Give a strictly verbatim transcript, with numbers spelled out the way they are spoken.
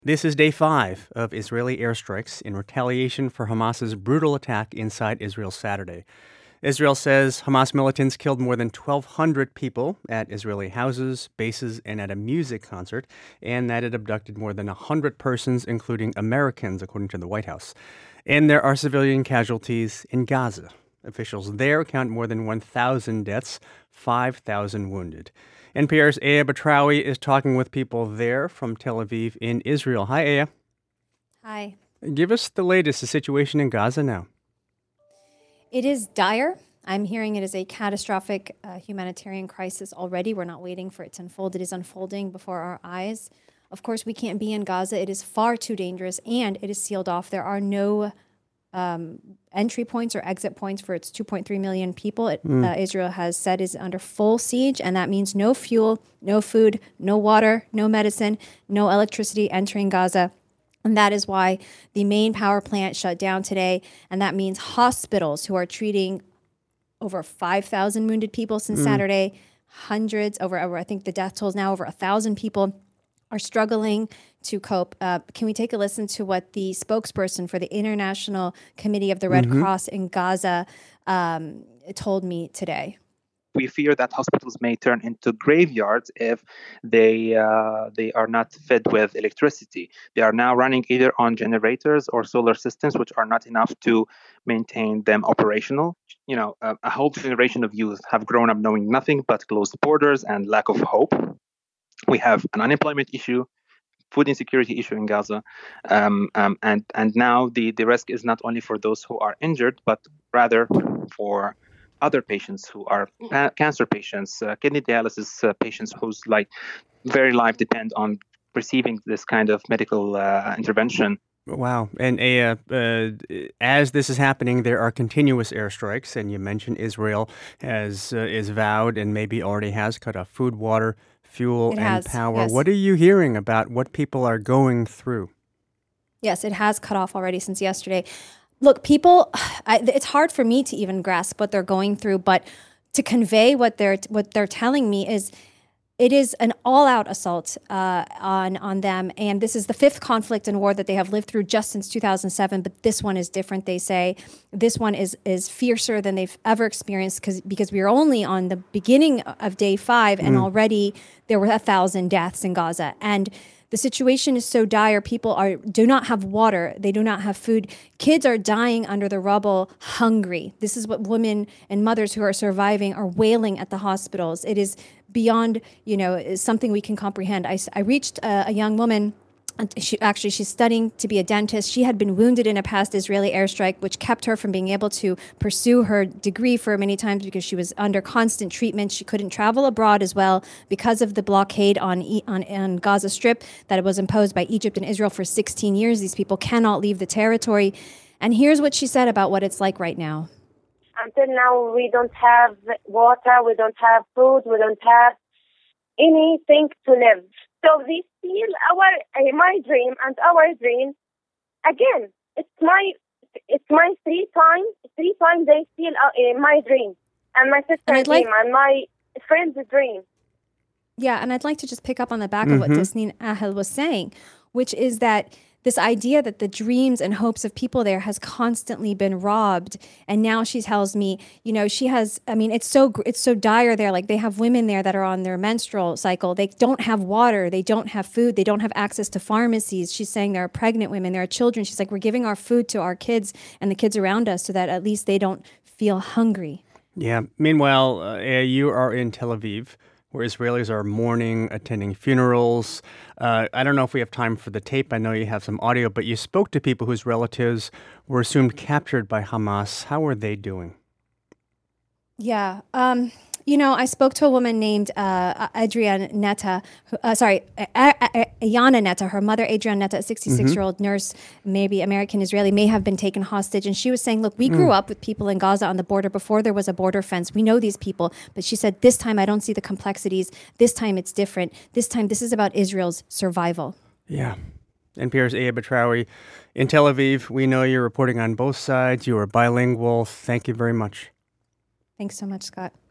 This is day five of Israeli airstrikes in retaliation for Hamas's brutal attack inside Israel Saturday. Israel says Hamas militants killed more than twelve hundred people at Israeli houses, bases, and at a music concert, and that it abducted more than one hundred persons, including Americans, according to the White House. And there are civilian casualties in Gaza. Officials there count more than one thousand deaths, five thousand wounded. N P R's Aya Batrawi is talking with people there from Tel Aviv in Israel. Hi, Aya. Hi. Give us the latest, the situation in Gaza now. It is dire. I'm hearing it is a catastrophic uh, humanitarian crisis already. We're not waiting for it to unfold. It is unfolding before our eyes. Of course, we can't be in Gaza. It is far too dangerous, and it is sealed off. There are no um, entry points or exit points for its two point three million people. It, mm. uh, Israel has said is under full siege, and that means no fuel, no food, no water, no medicine, no electricity entering Gaza. And that is why the main power plant shut down today. And that means hospitals who are treating over five thousand wounded people since mm. Saturday, hundreds, over, over, I think the death toll is now over one thousand people, are struggling to cope. Uh, can we take a listen to what the spokesperson for the International Committee of the Red mm-hmm. Cross in Gaza um, told me today? We fear that hospitals may turn into graveyards if they uh, they are not fed with electricity. They are now running either on generators or solar systems, which are not enough to maintain them operational. You know, a, a whole generation of youth have grown up knowing nothing but closed borders and lack of hope. We have an unemployment issue, food insecurity issue in Gaza, um, um, and and now the, the risk is not only for those who are injured, but rather for other patients who are pa- cancer patients, uh, kidney dialysis uh, patients whose like very life depend on receiving this kind of medical uh, intervention. Wow. And uh, uh, as this is happening, there are continuous airstrikes, and you mentioned Israel has uh, is vowed and maybe already has cut off food, water, fuel, it and has, power. Yes. What are you hearing about what people are going through? Yes, it has cut off already since yesterday. Look, people, I, it's hard for me to even grasp what they're going through, but to convey what they're what they're telling me is it is an all-out assault uh, on on them, and this is the fifth conflict and war that they have lived through just since two thousand seven. But this one is different. They say this one is is fiercer than they've ever experienced because because we are only on the beginning of day five, and mm. already there were a thousand deaths in Gaza, and the situation is so dire. People are do not have water. They do not have food. Kids are dying under the rubble, hungry. This is what women and mothers who are surviving are wailing at the hospitals. It is beyond, you know, something we can comprehend. I, I reached a, a young woman. She actually she's studying to be a dentist. She had been wounded in a past Israeli airstrike, which kept her from being able to pursue her degree for many times because she was under constant treatment. She couldn't travel abroad as well because of the blockade on on, on Gaza Strip that was imposed by Egypt and Israel for sixteen years. These people cannot leave the territory. And here's what she said about what it's like right now. Until now, we don't have water, we don't have food, we don't have anything to live. So they steal our uh, my dream and our dream again. It's my it's my three times three times they steal uh, my dream and my sister's and dream like, and my friend's dream. Yeah, and I'd like to just pick up on the back mm-hmm. of what Tasneem Ahel was saying, which is that this idea that the dreams and hopes of people there has constantly been robbed. And now she tells me, you know, she has, I mean, it's so it's so dire there. Like they have women there that are on their menstrual cycle. They don't have water. They don't have food. They don't have access to pharmacies. She's saying there are pregnant women, there are children. She's like, we're giving our food to our kids and the kids around us so that at least they don't feel hungry. Yeah. Meanwhile, uh, you are in Tel Aviv, where Israelis are mourning, attending funerals. Uh, I don't know if we have time for the tape. I know you have some audio, but you spoke to people whose relatives were assumed captured by Hamas. How are they doing? Yeah. Um, you know, I spoke to a woman named uh, Adrian Netta, who, uh, sorry, Ayana Netta. Her mother, Adrian Netta, a sixty-six-year-old mm-hmm. nurse, maybe American-Israeli, may have been taken hostage. And she was saying, look, we grew mm. up with people in Gaza on the border before there was a border fence. We know these people. But she said, this time I don't see the complexities. This time it's different. This time this is about Israel's survival. Yeah. N P R's Aya Batrawi in Tel Aviv. We know you're reporting on both sides. You are bilingual. Thank you very much. Thanks so much, Scott.